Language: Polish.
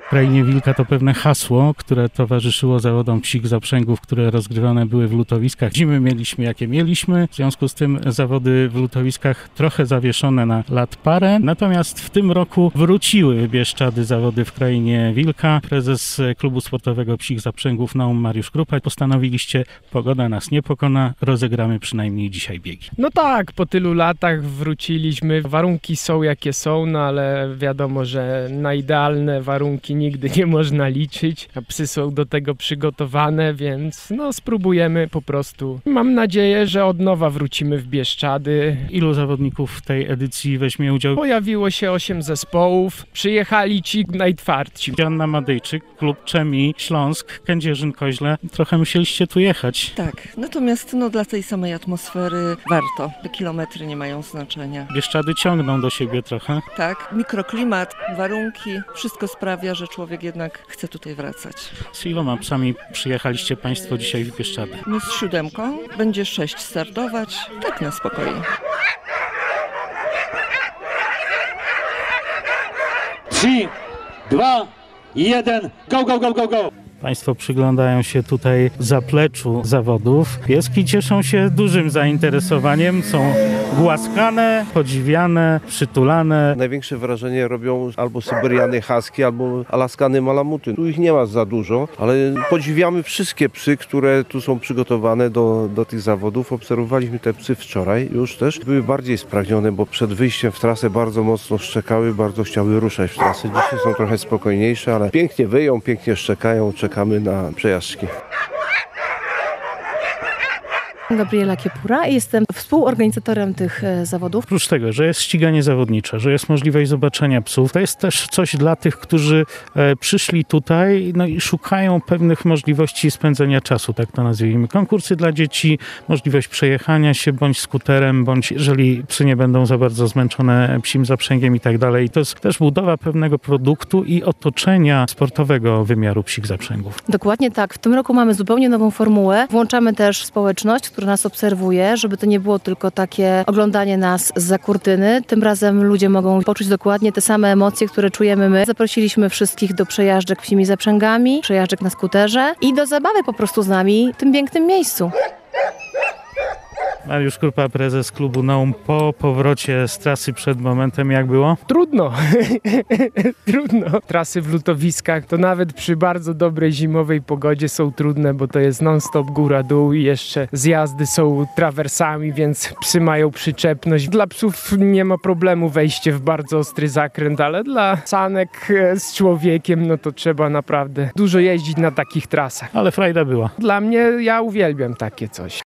Krainie Wilka to pewne hasło, które towarzyszyło zawodom psich zaprzęgów, które rozgrywane były w lutowiskach. Zimy mieliśmy jakie mieliśmy, w związku z tym zawody w lutowiskach trochę zawieszone na lat parę. Natomiast w tym roku wróciły w Bieszczady zawody w Krainie Wilka. Prezes Klubu Sportowego Psich Zaprzęgów Naum Mariusz Krupa. Postanowiliście, pogoda nas nie pokona, rozegramy przynajmniej dzisiaj biegi. No tak, po tylu latach wróciliśmy. Warunki są jakie są, no ale wiadomo, że na idealne warunki nigdy nie można liczyć. A psy są do tego przygotowane, więc no spróbujemy po prostu. Mam nadzieję, że od nowa wrócimy w Bieszczady. Ilu zawodników w tej edycji weźmie udział? Pojawiło się 8 zespołów. Przyjechali ci najtwardsi. Joanna Madejczyk, klub Czemi, Śląsk, Kędzierzyn-Koźle. Trochę musieliście tu jechać. Tak, natomiast dla tej samej atmosfery warto. Te kilometry nie mają znaczenia. Bieszczady ciągną do siebie trochę. Tak, mikroklimat, warunki, wszystko sprawia, że człowiek jednak chce tutaj wracać. Z iloma psami przyjechaliście Państwo dzisiaj w Bieszczady? My z 7, będzie 6 startować, tak na spokojnie. 3, 2, 1, go, go, go, go, go! Państwo przyglądają się tutaj zapleczu zawodów. Pieski cieszą się dużym zainteresowaniem. Są głaskane, podziwiane, przytulane. Największe wrażenie robią albo syberiany husky, albo alaskany malamuty. Tu ich nie ma za dużo, ale podziwiamy wszystkie psy, które tu są przygotowane do tych zawodów. Obserwowaliśmy te psy wczoraj już też. Były bardziej spragnione, bo przed wyjściem w trasę bardzo mocno szczekały, bardzo chciały ruszać w trasę. Dzisiaj są trochę spokojniejsze, ale pięknie wyją, pięknie szczekają. Czekamy na przejażdżki. Gabriela Kiepura i jestem współorganizatorem tych zawodów. Oprócz tego, że jest ściganie zawodnicze, że jest możliwość zobaczenia psów, to jest też coś dla tych, którzy przyszli tutaj i szukają pewnych możliwości spędzenia czasu, tak to nazwijmy. Konkursy dla dzieci, możliwość przejechania się bądź skuterem, bądź jeżeli psy nie będą za bardzo zmęczone psim zaprzęgiem i tak dalej. To jest też budowa pewnego produktu i otoczenia sportowego wymiaru psich zaprzęgów. Dokładnie tak. W tym roku mamy zupełnie nową formułę. Włączamy też społeczność, która nas obserwuje, żeby to nie było tylko takie oglądanie nas zza kurtyny. Tym razem ludzie mogą poczuć dokładnie te same emocje, które czujemy my. Zaprosiliśmy wszystkich do przejażdżek psimi zaprzęgami, przejażdżek na skuterze i do zabawy po prostu z nami w tym pięknym miejscu. Mariusz Krupa, prezes klubu Naum, po powrocie z trasy przed momentem, jak było? Trudno. Trudno. Trasy w lutowiskach to nawet przy bardzo dobrej zimowej pogodzie są trudne, bo to jest non-stop góra-dół i jeszcze zjazdy są trawersami, więc psy mają przyczepność. Dla psów nie ma problemu wejście w bardzo ostry zakręt, ale dla sanek z człowiekiem, to trzeba naprawdę dużo jeździć na takich trasach. Ale frajda była. Dla mnie, ja uwielbiam takie coś.